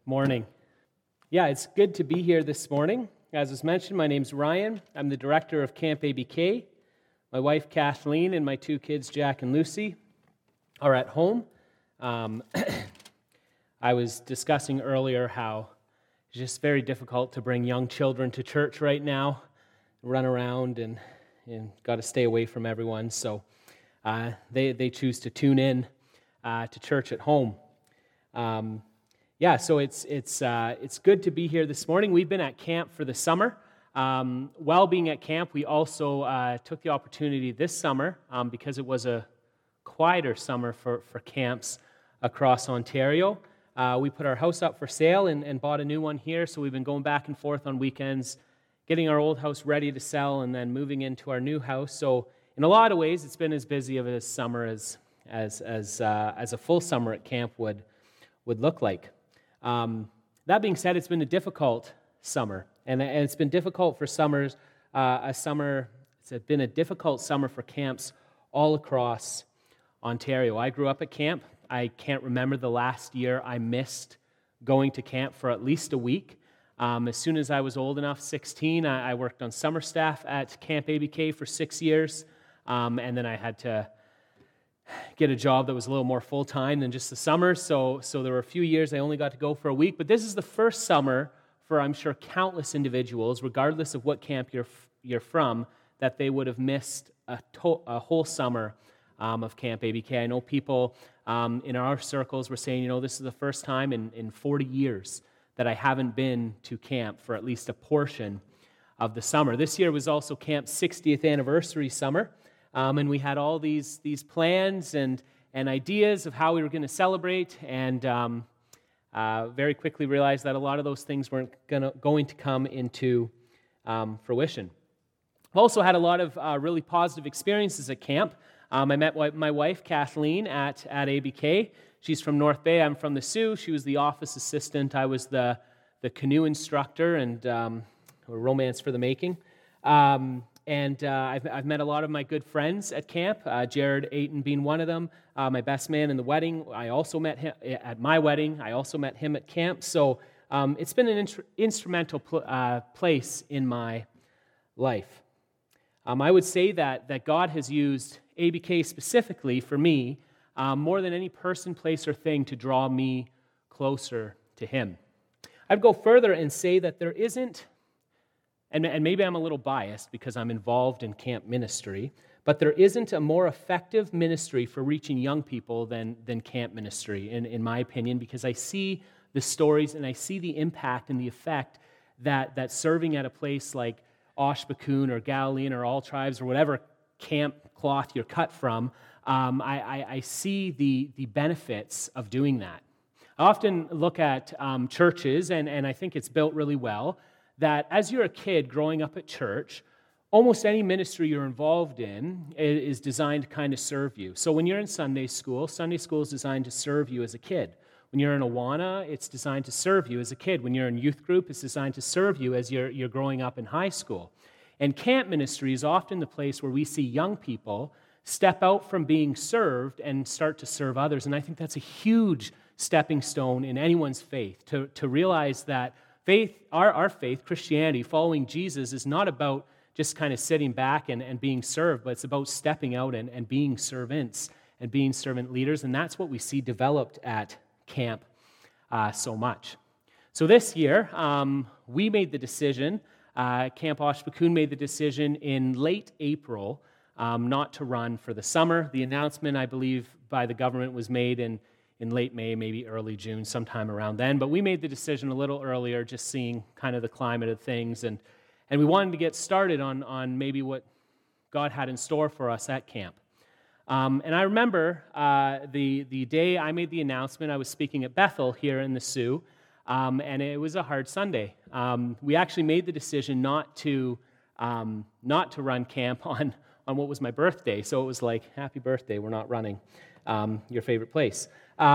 Morning. Yeah, it's good to be here this morning. As was mentioned, my name's Ryan. I'm the director of Camp ABK. My wife, Kathleen, and my two kids, Jack and Lucy, are at home. I was discussing earlier how it's just very difficult to bring young children to church right now, run around and got to stay away from everyone. So they choose to tune in to church at home. So it's good to be here this morning. We've been at camp for the summer. While being at camp, we also took the opportunity this summer, because it was a quieter summer for camps across Ontario. We put our house up for sale and bought a new one here, so we've been going back and forth on weekends, getting our old house ready to sell, and then moving into our new house. So in a lot of ways, it's been as busy of a summer as a full summer at camp would look like. That being said, it's been a difficult summer, and it's been difficult for summers. It's been a difficult summer for camps all across Ontario. I grew up at camp. I can't remember the last year I missed going to camp for at least a week. As soon as I was old enough, 16, I worked on summer staff at Camp ABK for 6 years, and then I had to get a job that was a little more full-time than just the summer, so there were a few years I only got to go for a week, but this is the first summer for, I'm sure, countless individuals, regardless of what camp you're from, that they would have missed a whole summer of Camp ABK. I know people in our circles were saying, this is the first time in 40 years that I haven't been to camp for at least a portion of the summer. This year was also Camp's 60th anniversary summer, and we had all these plans and ideas of how we were going to celebrate, and very quickly realized that a lot of those things weren't going to come into fruition. I've also had a lot of really positive experiences at camp. I met my wife, Kathleen, at ABK. She's from North Bay. I'm from the Sioux. She was the office assistant. I was the canoe instructor and a romance for the making. I've met a lot of my good friends at camp, Jared Ayton being one of them, my best man in the wedding. I also met him at my wedding. I also met him at camp. So it's been an instrumental place in my life. I would say that God has used ABK specifically for me more than any person, place, or thing to draw me closer to Him. I'd go further and say that there isn't, and maybe I'm a little biased because I'm involved in camp ministry, but there isn't a more effective ministry for reaching young people than camp ministry, in my opinion, because I see the stories and I see the impact and the effect that serving at a place like Oshbekun or Galilean or All Tribes or whatever camp cloth you're cut from, I see the benefits of doing that. I often look at churches, and I think it's built really well, that as you're a kid growing up at church, almost any ministry you're involved in is designed to kind of serve you. So when you're in Sunday school is designed to serve you as a kid. When you're in Awana, it's designed to serve you as a kid. When you're in youth group, it's designed to serve you as you're growing up in high school. And camp ministry is often the place where we see young people step out from being served and start to serve others. And I think that's a huge stepping stone in anyone's faith, to realize that faith, our faith, Christianity, following Jesus, is not about just kind of sitting back and being served, but it's about stepping out and being servants and being servant leaders. And that's what we see developed at camp so much. So this year, we made the decision, Camp Oshbekun made the decision in late April not to run for the summer. The announcement, I believe, by the government was made in late May, maybe early June, sometime around then. But we made the decision a little earlier, just seeing kind of the climate of things. And we wanted to get started on maybe what God had in store for us at camp. And I remember the day I made the announcement, I was speaking at Bethel here in the Sioux, and it was a hard Sunday. We actually made the decision not to run camp on what was my birthday. So it was like, happy birthday, we're not running your favorite place.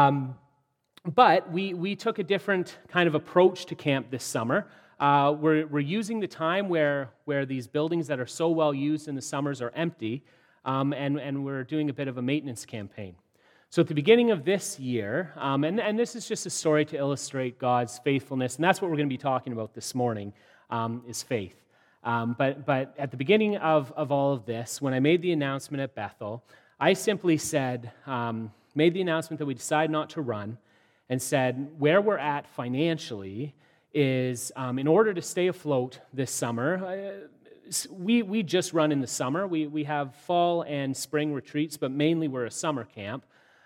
But we took a different kind of approach to camp this summer. We're using the time where these buildings that are so well used in the summers are empty, and we're doing a bit of a maintenance campaign. So at the beginning of this year, and this is just a story to illustrate God's faithfulness, and that's what we're going to be talking about this morning, is faith. But at the beginning of all of this, when I made the announcement at Bethel, I simply said, made the announcement that we decided not to run, and said where we're at financially is, in order to stay afloat this summer, we just run in the summer. We have fall and spring retreats, but mainly we're a summer camp.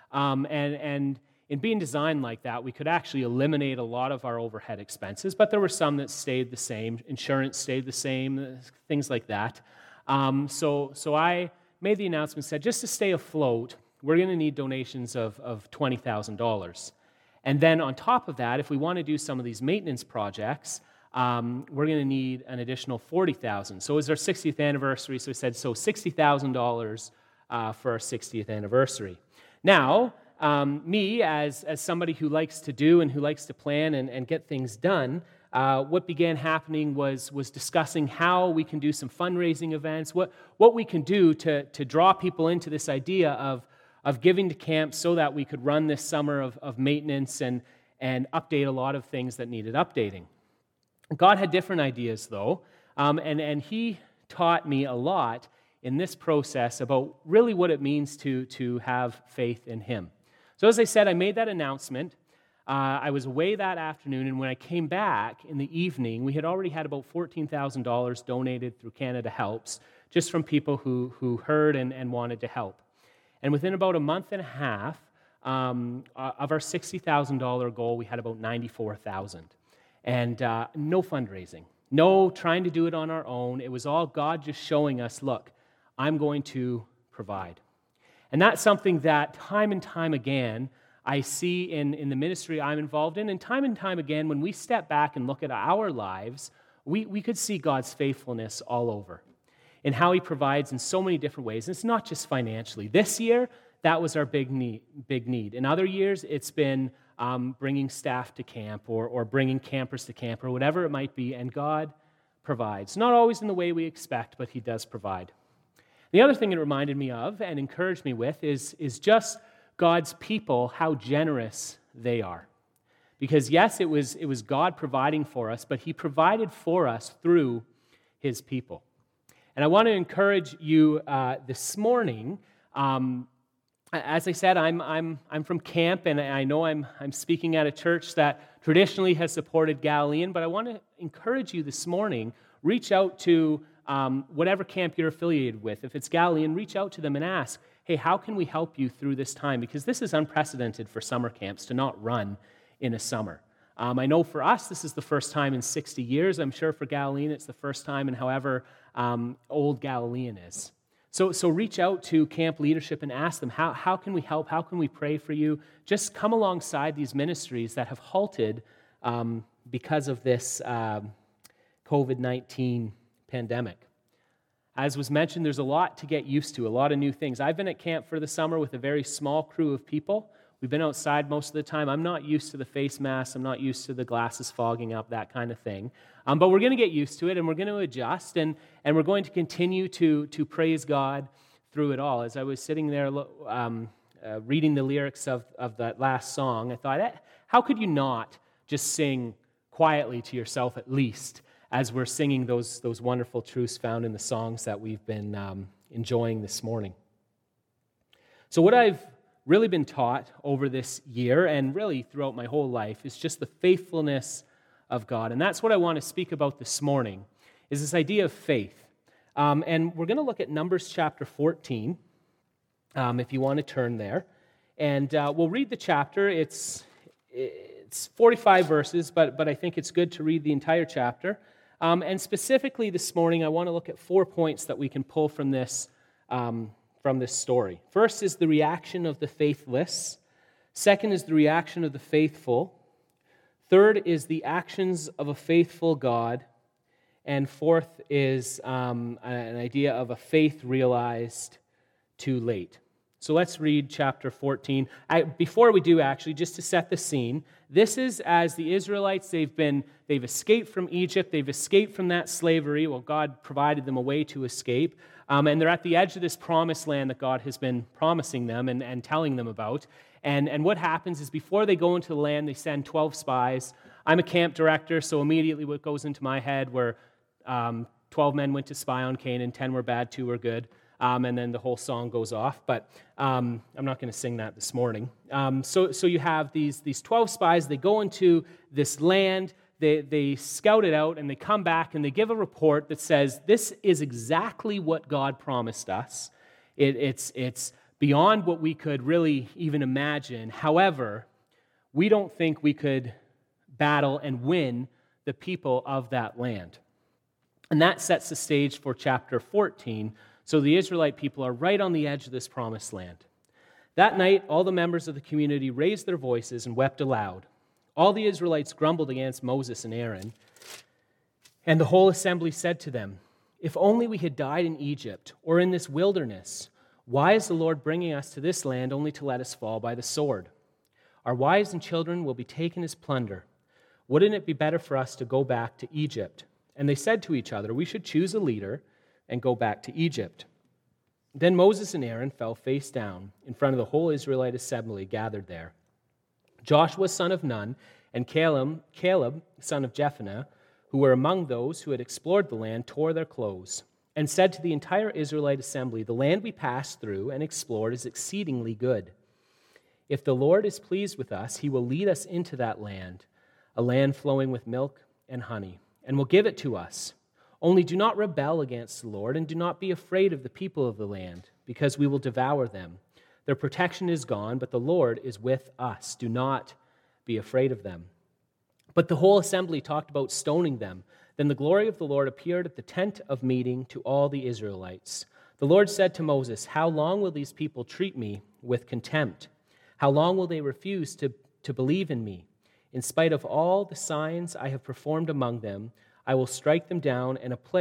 And in being designed like that, we could actually eliminate a lot of our overhead expenses, but there were some that stayed the same. Insurance stayed the same, things like that. So I made the announcement, said just to stay afloat, we're going to need donations of $20,000. And then on top of that, if we want to do some of these maintenance projects, we're going to need an additional $40,000. So it was our 60th anniversary, so we said, so $60,000 for our 60th anniversary. Now, me, as somebody who likes to do and who likes to plan and get things done, what began happening was discussing how we can do some fundraising events, what we can do to draw people into this idea of giving to camp so that we could run this summer of maintenance and update a lot of things that needed updating. God had different ideas, though, and He taught me a lot in this process about really what it means to have faith in Him. So as I said, I made that announcement. I was away that afternoon, and when I came back in the evening, we had already had about $14,000 donated through Canada Helps, just from people who heard and wanted to help. And within about a month and a half of our $60,000 goal, we had about $94,000. And no fundraising, no trying to do it on our own. It was all God just showing us, look, I'm going to provide. And that's something that time and time again I see in the ministry I'm involved in. And time again, when we step back and look at our lives, we could see God's faithfulness all over and how He provides in so many different ways. And it's not just financially. This year, that was our big need. In other years, it's been bringing staff to camp or bringing campers to camp or whatever it might be, and God provides. Not always in the way we expect, but He does provide. The other thing it reminded me of and encouraged me with is just God's people, how generous they are. Because yes, it was God providing for us, but He provided for us through His people. And I want to encourage you this morning. As I said, I'm from camp, and I know I'm speaking at a church that traditionally has supported Galilean, but I want to encourage you this morning, reach out to whatever camp you're affiliated with. If it's Galilean, reach out to them and ask, hey, how can we help you through this time? Because this is unprecedented for summer camps to not run in a summer. I know for us, this is the first time in 60 years. I'm sure for Galilean, it's the first time in however old Galilean is. So reach out to camp leadership and ask them, how can we help? How can we pray for you? Just come alongside these ministries that have halted because of this COVID-19 pandemic. As was mentioned, there's a lot to get used to, a lot of new things. I've been at camp for the summer with a very small crew of people. We've been outside most of the time. I'm not used to the face masks. I'm not used to the glasses fogging up, that kind of thing. But we're going to get used to it, and we're going to adjust, and we're going to continue to praise God through it all. As I was sitting there reading the lyrics of that last song, I thought, how could you not just sing quietly to yourself at least as we're singing those wonderful truths found in the songs that we've been enjoying this morning? So what I've really been taught over this year and really throughout my whole life is just the faithfulness of God. And that's what I want to speak about this morning, is this idea of faith. And we're going to look at Numbers chapter 14, if you want to turn there. And we'll read the chapter. It's 45 verses, but I think it's good to read the entire chapter. And specifically this morning, I want to look at 4 points that we can pull from this story. First is the reaction of the faithless. Second is the reaction of the faithful. Third is the actions of a faithful God. And fourth is an idea of a faith realized too late. So let's read chapter 14. Before we do, actually, just to set the scene, this is as the Israelites, they've escaped from Egypt, they've escaped from that slavery. Well, God provided them a way to escape. And they're at the edge of this promised land that God has been promising them and telling them about. And what happens is before they go into the land, they send 12 spies. I'm a camp director, so immediately what goes into my head were 12 men went to spy on Canaan, 10 were bad, 2 were good. And then the whole song goes off. But I'm not going to sing that this morning. So you have these 12 spies. They go into this land. They scout it out, and they come back, and they give a report that says, this is exactly what God promised us. It's beyond what we could really even imagine. However, we don't think we could battle and win the people of that land. And that sets the stage for chapter 14. So the Israelite people are right on the edge of this promised land. That night, all the members of the community raised their voices and wept aloud. All the Israelites grumbled against Moses and Aaron, and the whole assembly said to them, "If only we had died in Egypt or in this wilderness. Why is the Lord bringing us to this land only to let us fall by the sword? Our wives and children will be taken as plunder. Wouldn't it be better for us to go back to Egypt?" And they said to each other, "We should choose a leader and go back to Egypt." Then Moses and Aaron fell face down in front of the whole Israelite assembly gathered there. Joshua son of Nun and Caleb son of Jephunneh, who were among those who had explored the land, tore their clothes and said to the entire Israelite assembly, "The land we passed through and explored is exceedingly good. If the Lord is pleased with us, he will lead us into that land, a land flowing with milk and honey, and will give it to us. Only do not rebel against the Lord, and do not be afraid of the people of the land, because we will devour them. Their protection is gone, but the Lord is with us. Do not be afraid of them." But the whole assembly talked about stoning them. Then the glory of the Lord appeared at the tent of meeting to all the Israelites. The Lord said to Moses, "How long will these people treat me with contempt? How long will they refuse to believe in me? In spite of all the signs I have performed among them, I will strike them down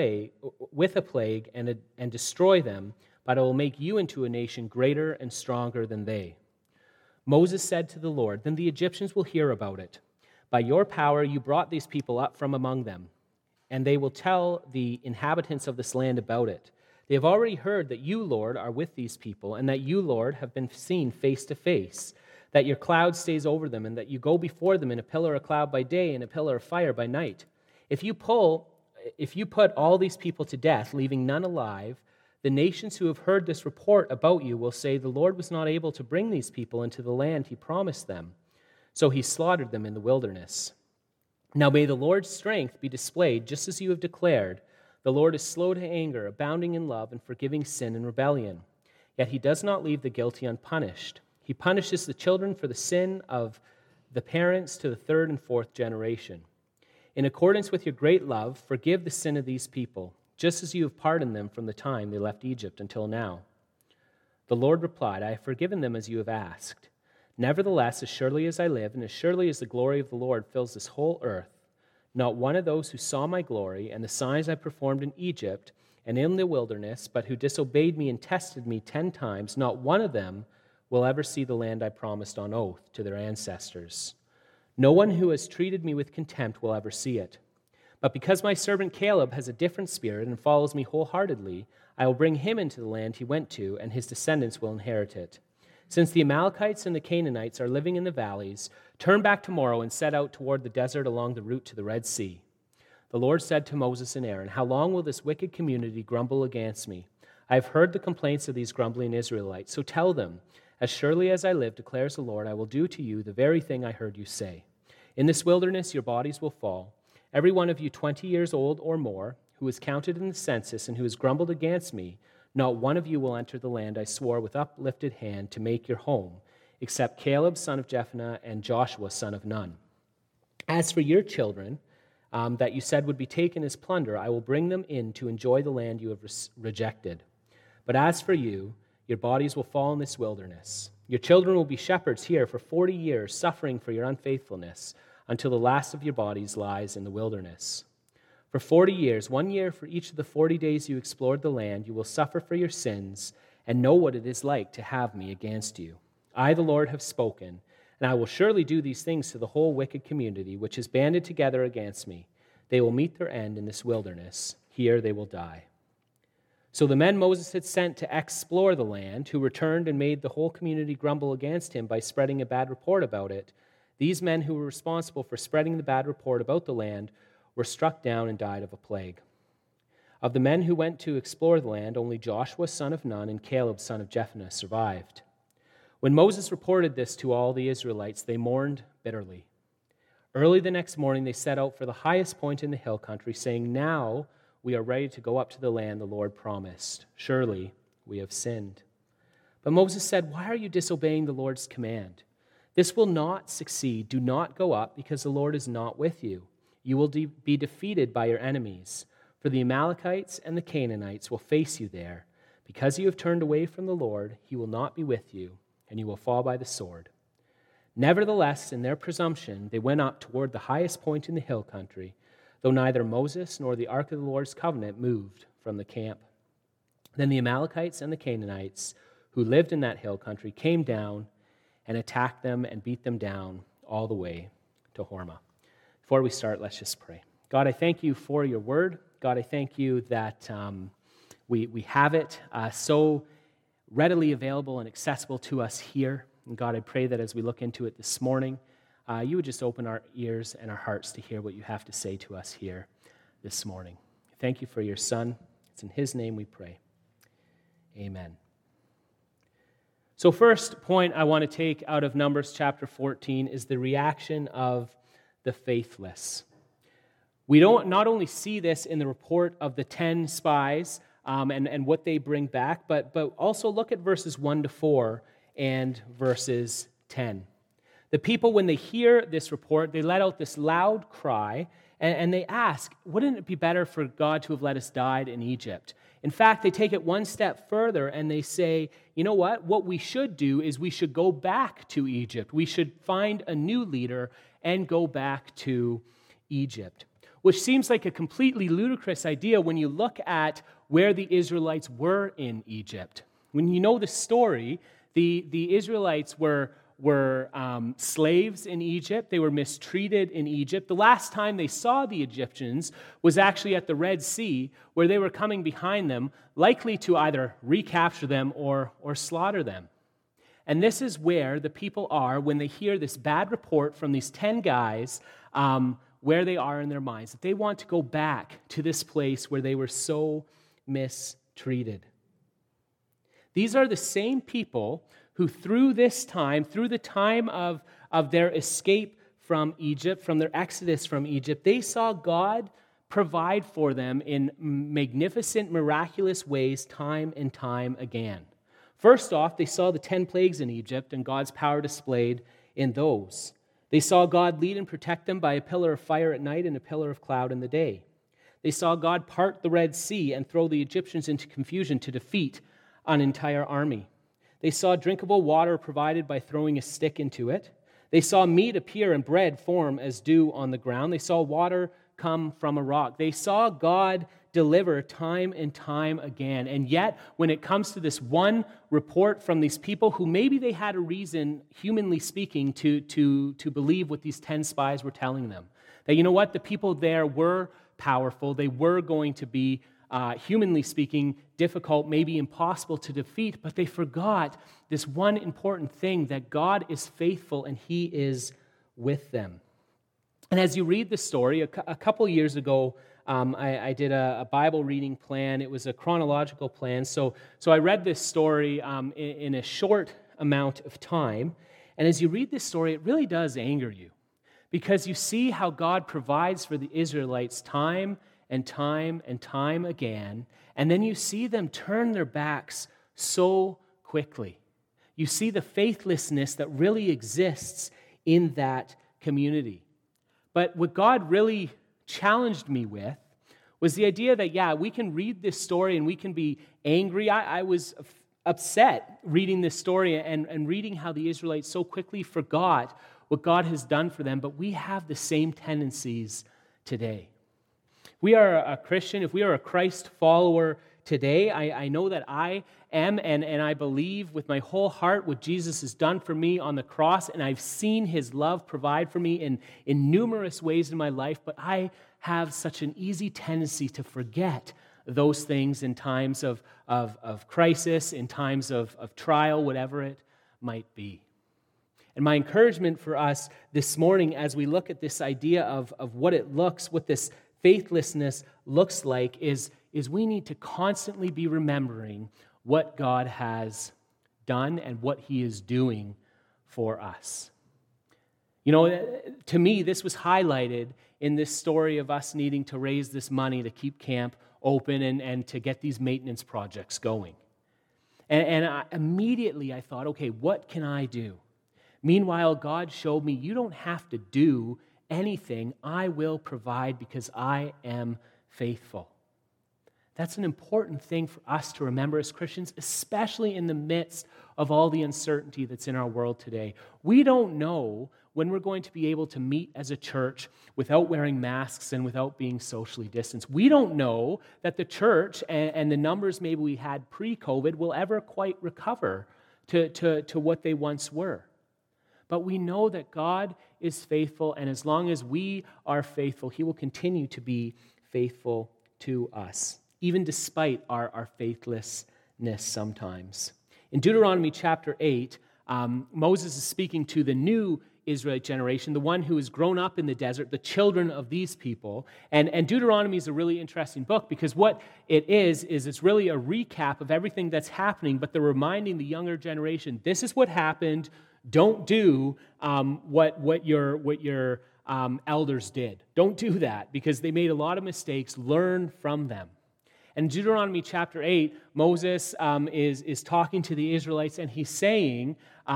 with a plague and destroy them, but I will make you into a nation greater and stronger than they." Moses said to the Lord, "Then the Egyptians will hear about it. By your power you brought these people up from among them, and they will tell the inhabitants of this land about it. They have already heard that you, Lord, are with these people, and that you, Lord, have been seen face to face, that your cloud stays over them, and that you go before them in a pillar of cloud by day and a pillar of fire by night. If you put all these people to death, leaving none alive, the nations who have heard this report about you will say, 'The Lord was not able to bring these people into the land he promised them, so he slaughtered them in the wilderness.' Now may the Lord's strength be displayed just as you have declared. The Lord is slow to anger, abounding in love, and forgiving sin and rebellion. Yet he does not leave the guilty unpunished. He punishes the children for the sin of the parents to the third and fourth generation. In accordance with your great love, forgive the sin of these people, just as you have pardoned them from the time they left Egypt until now." The Lord replied, "I have forgiven them as you have asked. Nevertheless, as surely as I live, and as surely as the glory of the Lord fills this whole earth, not one of those who saw my glory and the signs I performed in Egypt and in the wilderness, but who disobeyed me and tested me 10 times, not one of them will ever see the land I promised on oath to their ancestors. No one who has treated me with contempt will ever see it. But because my servant Caleb has a different spirit and follows me wholeheartedly, I will bring him into the land he went to, and his descendants will inherit it. Since the Amalekites and the Canaanites are living in the valleys, turn back tomorrow and set out toward the desert along the route to the Red Sea." The Lord said to Moses and Aaron, "How long will this wicked community grumble against me? I have heard the complaints of these grumbling Israelites, so tell them, 'As surely as I live, declares the Lord, I will do to you the very thing I heard you say. In this wilderness your bodies will fall. Every one of you 20 years old or more, who is counted in the census and who has grumbled against me, not one of you will enter the land I swore with uplifted hand to make your home, except Caleb son of Jephunneh and Joshua son of Nun. As for your children, that you said would be taken as plunder, I will bring them in to enjoy the land you have rejected. But as for you, your bodies will fall in this wilderness. Your children will be shepherds here for 40 years, suffering for your unfaithfulness, until the last of your bodies lies in the wilderness. For 40 years, 1 year for each of the 40 days you explored the land, you will suffer for your sins and know what it is like to have me against you. I, the Lord, have spoken, and I will surely do these things to the whole wicked community which is banded together against me. They will meet their end in this wilderness. Here they will die." So the men Moses had sent to explore the land, who returned and made the whole community grumble against him by spreading a bad report about it, these men who were responsible for spreading the bad report about the land were struck down and died of a plague. Of the men who went to explore the land, only Joshua son of Nun and Caleb son of Jephunneh survived. When Moses reported this to all the Israelites, they mourned bitterly. Early the next morning, they set out for the highest point in the hill country, saying, "Now we are ready to go up to the land the Lord promised. Surely we have sinned." But Moses said, "Why are you disobeying the Lord's command? This will not succeed. Do not go up, because the Lord is not with you. You will be defeated by your enemies, for the Amalekites and the Canaanites will face you there. Because you have turned away from the Lord, he will not be with you, and you will fall by the sword." Nevertheless, in their presumption, they went up toward the highest point in the hill country, though neither Moses nor the ark of the Lord's covenant moved from the camp. Then the Amalekites and the Canaanites, who lived in that hill country, came down and attacked them and beat them down all the way to Hormah. Before we start, let's just pray. God, I thank you for your word. God, I thank you that we have it so readily available and accessible to us here. And God, I pray that as we look into it this morning, you would just open our ears and our hearts to hear what you have to say to us here this morning. Thank you for your Son. It's in his name we pray. Amen. So first point I want to take out of Numbers chapter 14 is the reaction of the faithless. We don't not only see this in the report of the 10 spies and what they bring back, but also look at verses 1 to 4 and verses 10. The people, when they hear this report, they let out this loud cry, and they ask, wouldn't it be better for God to have let us die in Egypt? In fact, they take it one step further, and they say, you know what we should do is we should go back to Egypt. We should find a new leader and go back to Egypt, which seems like a completely ludicrous idea when you look at where the Israelites were in Egypt. When you know the story, the Israelites were slaves in Egypt. They were mistreated in Egypt. The last time they saw the Egyptians was actually at the Red Sea, where they were coming behind them, likely to either recapture them or slaughter them. And this is where the people are when they hear this bad report from these 10 guys, where they are in their minds, that they want to go back to this place where they were so mistreated. These are the same people who through the time of their escape from Egypt, from their exodus from Egypt, they saw God provide for them in magnificent, miraculous ways time and time again. First off, they saw the 10 plagues in Egypt and God's power displayed in those. They saw God lead and protect them by a pillar of fire at night and a pillar of cloud in the day. They saw God part the Red Sea and throw the Egyptians into confusion to defeat an entire army. They saw drinkable water provided by throwing a stick into it. They saw meat appear and bread form as dew on the ground. They saw water come from a rock. They saw God deliver time and time again. And yet, when it comes to this one report from these people who maybe they had a reason, humanly speaking, to believe what these 10 spies were telling them, that you know what, the people there were powerful, they were going to be humanly speaking, difficult, maybe impossible to defeat, but they forgot this one important thing, that God is faithful and he is with them. And as you read the story, a couple years ago, I did a Bible reading plan. It was a chronological plan. So I read this story in a short amount of time. And as you read this story, it really does anger you, because you see how God provides for the Israelites time and time and time again, and then you see them turn their backs so quickly. You see the faithlessness that really exists in that community. But what God really challenged me with was the idea that, we can read this story and we can be angry. I was upset reading this story and reading how the Israelites so quickly forgot what God has done for them, but we have the same tendencies today. We are a Christian, if we are a Christ follower today. I know that I am, and I believe with my whole heart what Jesus has done for me on the cross, and I've seen his love provide for me in numerous ways in my life, but I have such an easy tendency to forget those things in times of crisis, in times of trial, whatever it might be. And my encouragement for us this morning as we look at this idea of what it looks, what this faithlessness looks like, is we need to constantly be remembering what God has done and what he is doing for us. You know, to me, this was highlighted in this story of us needing to raise this money to keep camp open and to get these maintenance projects going. And immediately I thought, okay, what can I do? Meanwhile, God showed me, you don't have to do anything. I will provide because I am faithful. That's an important thing for us to remember as Christians, especially in the midst of all the uncertainty that's in our world today. We don't know when we're going to be able to meet as a church without wearing masks and without being socially distanced. We don't know that the church and the numbers maybe we had pre-COVID will ever quite recover to what they once were. But we know that God is faithful, and as long as we are faithful, he will continue to be faithful to us, even despite our faithlessness sometimes. In Deuteronomy chapter 8, Moses is speaking to the new Israelite generation, the one who has grown up in the desert, the children of these people. And Deuteronomy is a really interesting book because what it is it's really a recap of everything that's happening, but they're reminding the younger generation, this is what happened. Don't do what your elders did. Don't do that because they made a lot of mistakes. Learn from them. And in Deuteronomy chapter 8, Moses is talking to the Israelites, and he's saying,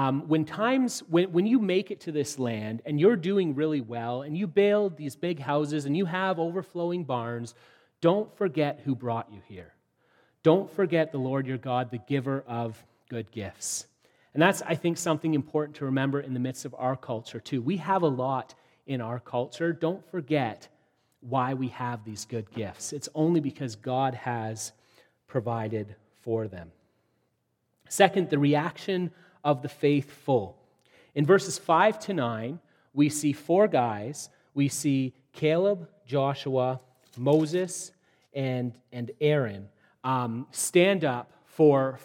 when you make it to this land and you're doing really well and you build these big houses and you have overflowing barns, don't forget who brought you here. Don't forget the Lord your God, the giver of good gifts. And that's, I think, something important to remember in the midst of our culture, too. We have a lot in our culture. Don't forget why we have these good gifts. It's only because God has provided for them. Second, the reaction of the faithful. In verses 5 to 9, we see four guys. We see Caleb, Joshua, Moses, and Aaron stand up for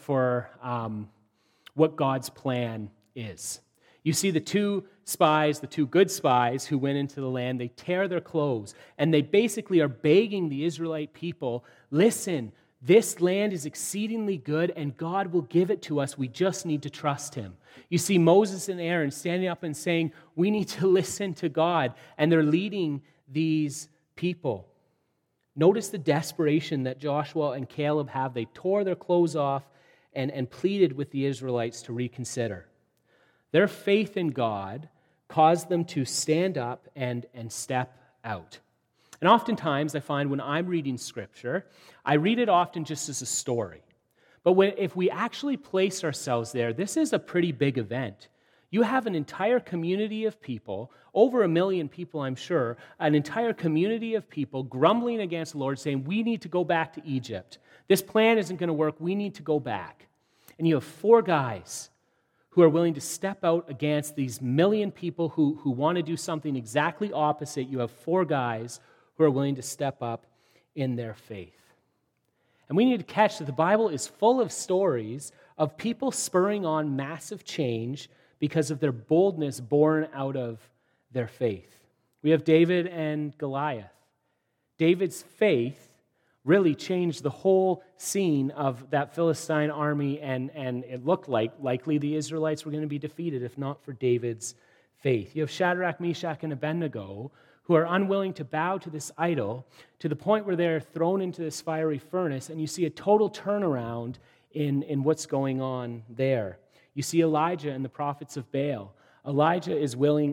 what God's plan is. You see the two spies, the two good spies who went into the land, they tear their clothes, and they basically are begging the Israelite people, listen, this land is exceedingly good, and God will give it to us. We just need to trust him. You see Moses and Aaron standing up and saying, we need to listen to God, and they're leading these people. Notice the desperation that Joshua and Caleb have. They tore their clothes off and pleaded with the Israelites to reconsider. Their faith in God caused them to stand up and step out. And oftentimes, I find when I'm reading Scripture, I read it often just as a story. But if we actually place ourselves there, this is a pretty big event. You have an entire community of people, over 1 million people, I'm sure, an entire community of people grumbling against the Lord, saying, we need to go back to Egypt. This plan isn't going to work. We need to go back. And you have four guys who are willing to step out against these 1 million people who want to do something exactly opposite. You have four guys who are willing to step up in their faith. And we need to catch that the Bible is full of stories of people spurring on massive change because of their boldness born out of their faith. We have David and Goliath. David's faith really changed the whole scene of that Philistine army, and it looked like likely the Israelites were going to be defeated if not for David's faith. You have Shadrach, Meshach, and Abednego who are unwilling to bow to this idol to the point where they're thrown into this fiery furnace, and you see a total turnaround in what's going on there. You see Elijah and the prophets of Baal. Elijah is willing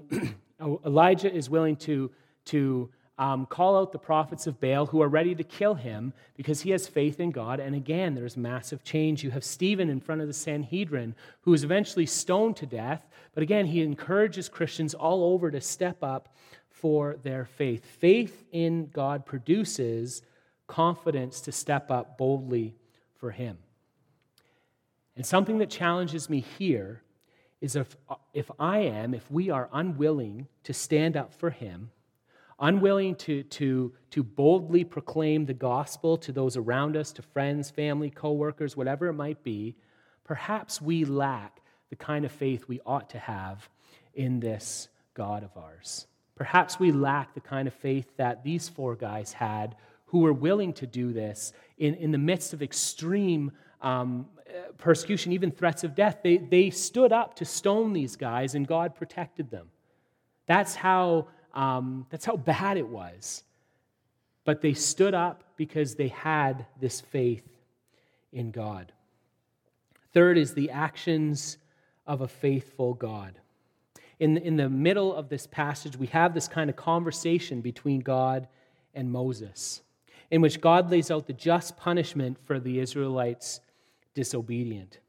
to call out the prophets of Baal who are ready to kill him because he has faith in God. And again, there's massive change. You have Stephen in front of the Sanhedrin who is eventually stoned to death. But again, he encourages Christians all over to step up for their faith. Faith in God produces confidence to step up boldly for him. And something that challenges me here is if we are unwilling to stand up for him, unwilling to boldly proclaim the gospel to those around us, to friends, family, co-workers, whatever it might be, perhaps we lack the kind of faith we ought to have in this God of ours. Perhaps we lack the kind of faith that these four guys had who were willing to do this in the midst of extreme persecution, even threats of death. They stood up to stone these guys, and God protected them. That's how bad it was. But they stood up because they had this faith in God. Third is the actions of a faithful God. In the middle of this passage, we have this kind of conversation between God and Moses, in which God lays out the just punishment for the Israelites' disobedience.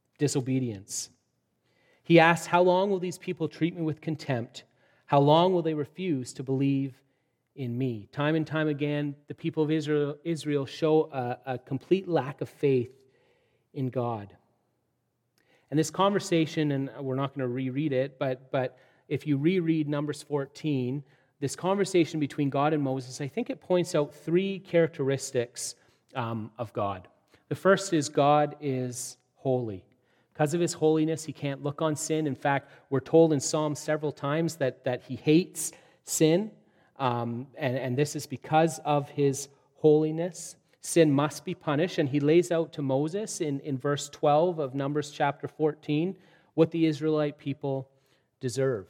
He asks, how long will these people treat me with contempt? How long will they refuse to believe in me? Time and time again, the people of Israel show a complete lack of faith in God. And this conversation, and we're not going to reread it, but if you reread Numbers 14, this conversation between God and Moses, I think it points out three characteristics of God. The first is God is holy. Because of his holiness, he can't look on sin. In fact, we're told in Psalms several times that he hates sin, and this is because of his holiness. Sin must be punished, and he lays out to Moses in verse 12 of Numbers chapter 14 what the Israelite people deserve.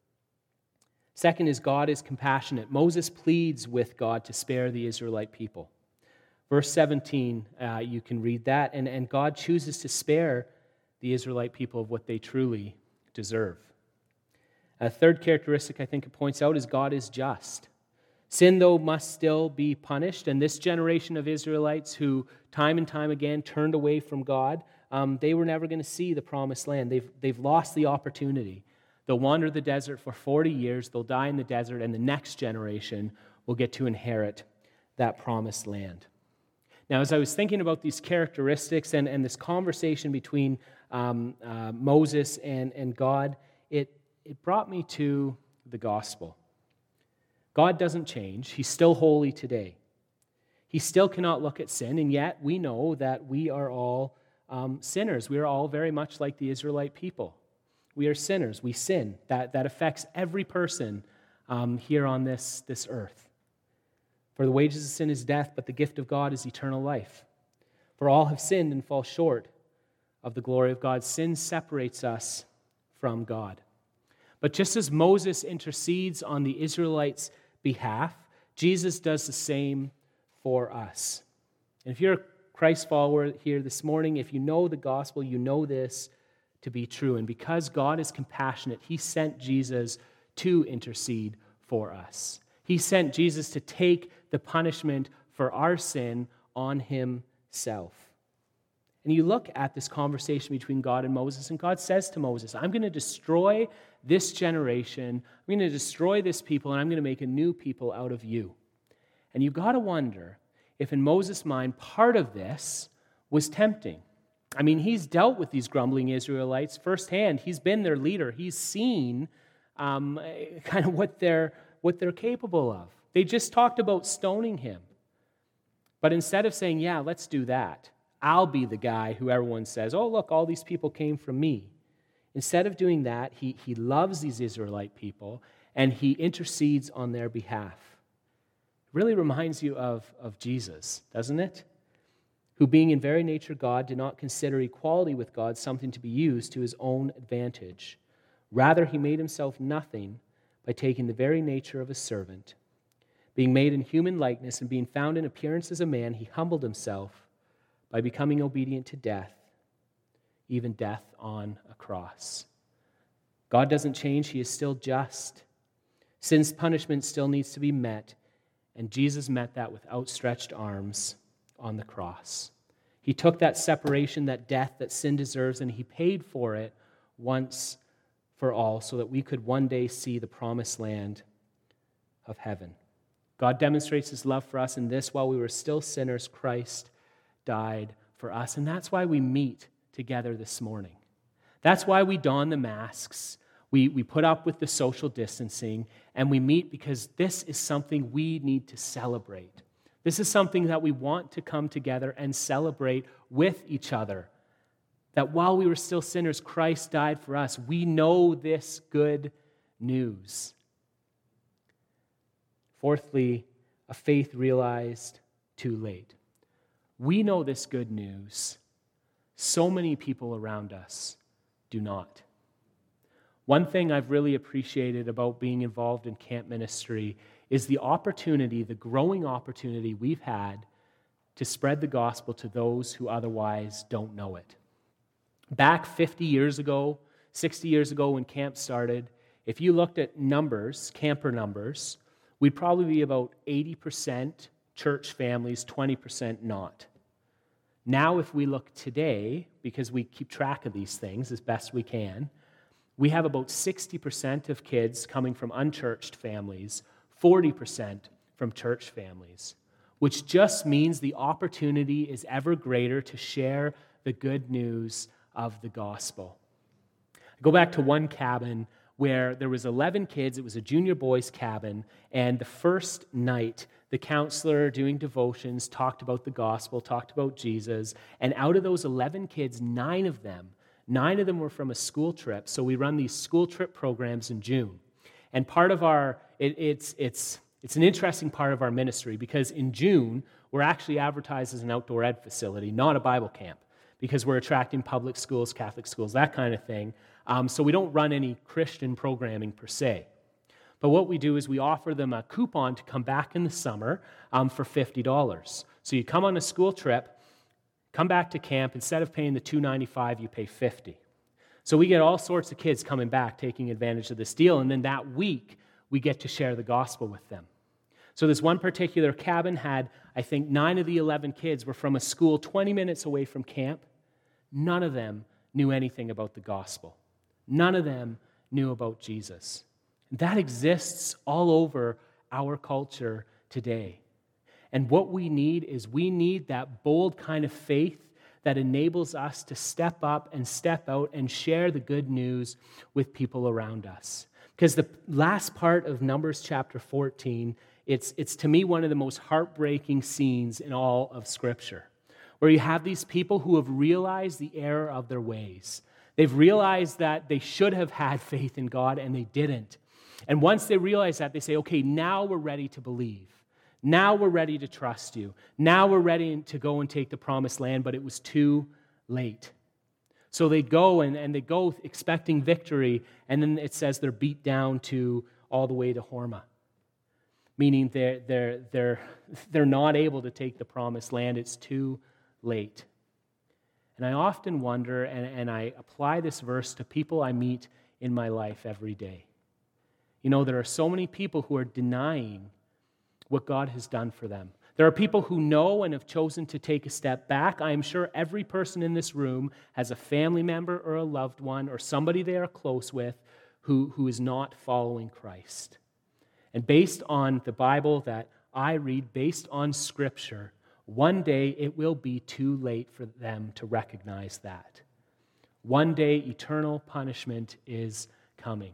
Second is God is compassionate. Moses pleads with God to spare the Israelite people. Verse 17, you can read that, and God chooses to spare the Israelite people of what they truly deserve. A third characteristic I think it points out is God is just. Sin, though, must still be punished, and this generation of Israelites who time and time again turned away from God, they were never going to see the promised land. They've lost the opportunity. They'll wander the desert for 40 years, they'll die in the desert, and the next generation will get to inherit that promised land. Now, as I was thinking about these characteristics and this conversation between Moses and God, it brought me to the gospel. God doesn't change. He's still holy today. He still cannot look at sin, and yet we know that we are all sinners. We are all very much like the Israelite people. We are sinners. We sin. That affects every person here on this earth. For the wages of sin is death, but the gift of God is eternal life. For all have sinned and fall short of the glory of God. Sin separates us from God. But just as Moses intercedes on the Israelites' behalf, Jesus does the same for us. And if you're a Christ follower here this morning, if you know the gospel, you know this to be true. And because God is compassionate, he sent Jesus to intercede for us. He sent Jesus to take the punishment for our sin on himself. And you look at this conversation between God and Moses, and God says to Moses, I'm going to destroy this generation, I'm going to destroy this people, and I'm going to make a new people out of you. And you've got to wonder if in Moses' mind part of this was tempting. I mean, he's dealt with these grumbling Israelites firsthand. He's been their leader. He's seen kind of what they're capable of. They just talked about stoning him. But instead of saying, yeah, let's do that, I'll be the guy who everyone says, oh, look, all these people came from me. Instead of doing that, he loves these Israelite people, and he intercedes on their behalf. It really reminds you of Jesus, doesn't it? Who, being in very nature God, did not consider equality with God something to be used to his own advantage. Rather, he made himself nothing by taking the very nature of a servant. Being made in human likeness and being found in appearance as a man, he humbled himself by becoming obedient to death, even death on a cross. God doesn't change. He is still just. Sin's punishment still needs to be met, and Jesus met that with outstretched arms on the cross. He took that separation, that death that sin deserves, and he paid for it once for all so that we could one day see the promised land of heaven. God demonstrates his love for us in this: while we were still sinners, Christ died for us. And that's why we meet together this morning. That's why we don the masks. We put up with the social distancing, and we meet because this is something we need to celebrate. This is something that we want to come together and celebrate with each other. That while we were still sinners, Christ died for us. We know this good news. Fourthly, a faith realized too late. We know this good news. So many people around us do not. One thing I've really appreciated about being involved in camp ministry is the opportunity, the growing opportunity we've had to spread the gospel to those who otherwise don't know it. Back 50 years ago, 60 years ago when camp started, if you looked at numbers, camper numbers, we'd probably be about 80% church families, 20% not. Now, if we look today, because we keep track of these things as best we can, we have about 60% of kids coming from unchurched families, 40% from church families, which just means the opportunity is ever greater to share the good news of the gospel. I go back to one cabin where there was 11 kids. It was a junior boys' cabin, and the first night, the counselor doing devotions talked about the gospel, talked about Jesus, and out of those 11 kids, 9 of them were from a school trip. So we run these school trip programs in June. And part of our, it's an interesting part of our ministry, because in June, we're actually advertised as an outdoor ed facility, not a Bible camp, because we're attracting public schools, Catholic schools, that kind of thing. So we don't run any Christian programming per se. But what we do is we offer them a coupon to come back in the summer for $50. So you come on a school trip, come back to camp, instead of paying the $2.95, you pay $50. So we get all sorts of kids coming back, taking advantage of this deal, and then that week, we get to share the gospel with them. So this one particular cabin had, I think, 9 of the 11 kids were from a school 20 minutes away from camp. None of them knew anything about the gospel. None of them knew about Jesus. That exists all over our culture today. And what we need that bold kind of faith that enables us to step up and step out and share the good news with people around us. Because the last part of Numbers chapter 14, it's to me one of the most heartbreaking scenes in all of Scripture, where you have these people who have realized the error of their ways. They've realized that they should have had faith in God, and they didn't. And once they realize that, they say, okay, now we're ready to believe. Now we're ready to trust you. Now we're ready to go and take the promised land, but it was too late. So they go and they go expecting victory, and then it says they're beat down to all the way to Hormah, meaning they're not able to take the promised land. It's too late. And I often wonder, and I apply this verse to people I meet in my life every day. You know, there are so many people who are denying what God has done for them. There are people who know and have chosen to take a step back. I am sure every person in this room has a family member or a loved one or somebody they are close with who is not following Christ. And based on the Bible that I read, based on Scripture, one day it will be too late for them to recognize that. One day eternal punishment is coming.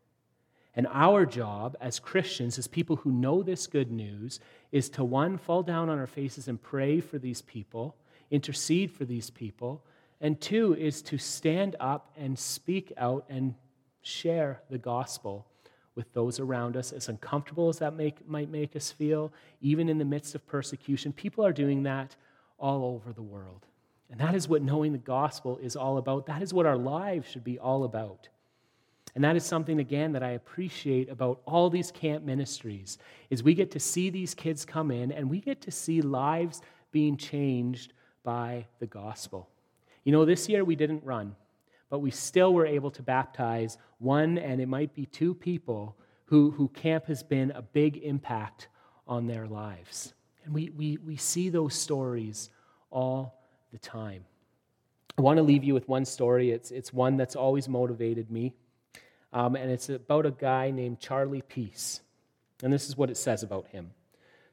And our job as Christians, as people who know this good news, is to, one, fall down on our faces and pray for these people, intercede for these people, and two, is to stand up and speak out and share the gospel with those around us, as uncomfortable as that might make us feel, even in the midst of persecution. People are doing that all over the world. And that is what knowing the gospel is all about. That is what our lives should be all about. And that is something, again, that I appreciate about all these camp ministries, is we get to see these kids come in, and we get to see lives being changed by the gospel. You know, this year we didn't run, but we still were able to baptize one, and it might be 2 people who camp has been a big impact on their lives. And we see those stories all the time. I want to leave you with one story. It's one that's always motivated me. And it's about a guy named Charlie Peace. And this is what it says about him.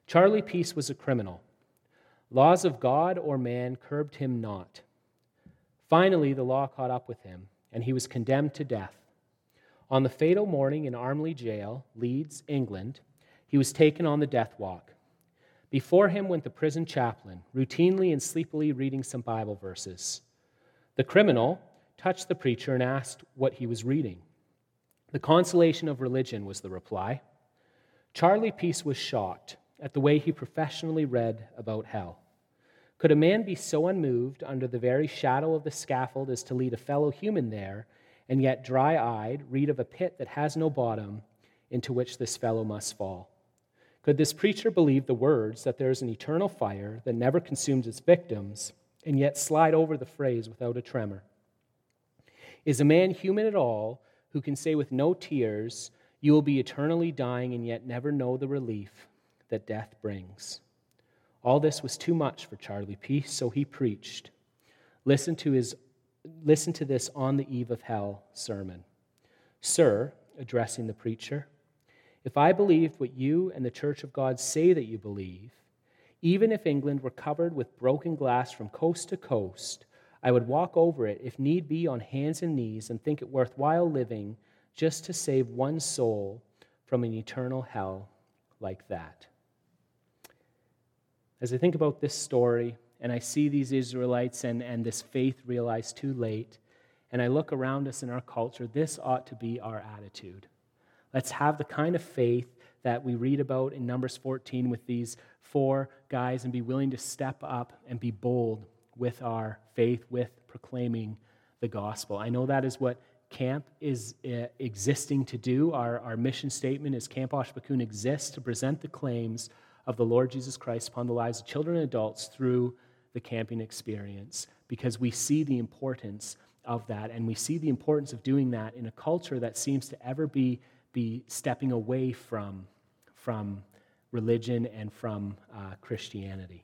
Charlie Peace was a criminal. Laws of God or man curbed him not. Finally, the law caught up with him, and he was condemned to death. On the fatal morning in Armley Jail, Leeds, England, he was taken on the death walk. Before him went the prison chaplain, routinely and sleepily reading some Bible verses. The criminal touched the preacher and asked what he was reading. The consolation of religion was the reply. Charlie Peace was shocked at the way he professionally read about hell. Could a man be so unmoved under the very shadow of the scaffold as to lead a fellow human there, and yet dry-eyed read of a pit that has no bottom into which this fellow must fall? Could this preacher believe the words that there is an eternal fire that never consumes its victims, and yet slide over the phrase without a tremor? Is a man human at all who can say with no tears, "You will be eternally dying and yet never know the relief that death brings"? All this was too much for Charlie Peace, so he preached. Listen to this on the eve of hell sermon. "Sir," addressing the preacher, "if I believed what you and the Church of God say that you believe, even if England were covered with broken glass from coast to coast, I would walk over it, if need be, on hands and knees and think it worthwhile living just to save one soul from an eternal hell like that." As I think about this story, and I see these Israelites and this faith realized too late, and I look around us in our culture, this ought to be our attitude. Let's have the kind of faith that we read about in Numbers 14 with these 4 guys, and be willing to step up and be bold with our faith, with proclaiming the gospel. I know that is what camp is existing to do. Our mission statement is Camp Oshpakun exists to present the claims of the Lord Jesus Christ upon the lives of children and adults through the camping experience, because we see the importance of that, and we see the importance of doing that in a culture that seems to ever be stepping away from religion and from Christianity.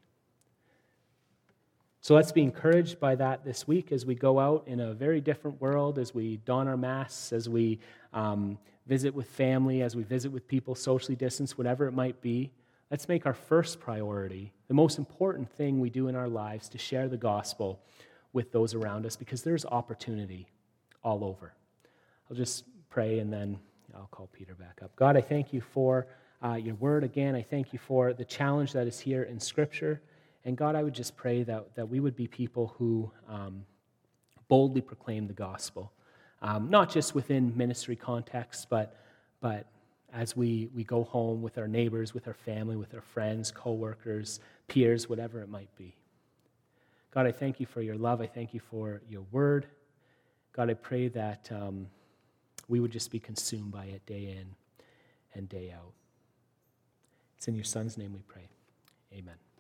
So let's be encouraged by that this week as we go out in a very different world, as we don our masks, as we visit with family, as we visit with people socially distanced, whatever it might be. Let's make our first priority, the most important thing we do in our lives, to share the gospel with those around us, because there's opportunity all over. I'll just pray and then I'll call Peter back up. God, I thank you for your word again. I thank you for the challenge that is here in Scripture. And God, I would just pray that we would be people who boldly proclaim the gospel, not just within ministry contexts, but as we go home with our neighbors, with our family, with our friends, co-workers, peers, whatever it might be. God, I thank you for your love. I thank you for your word. God, I pray that we would just be consumed by it day in and day out. It's in your Son's name we pray. Amen.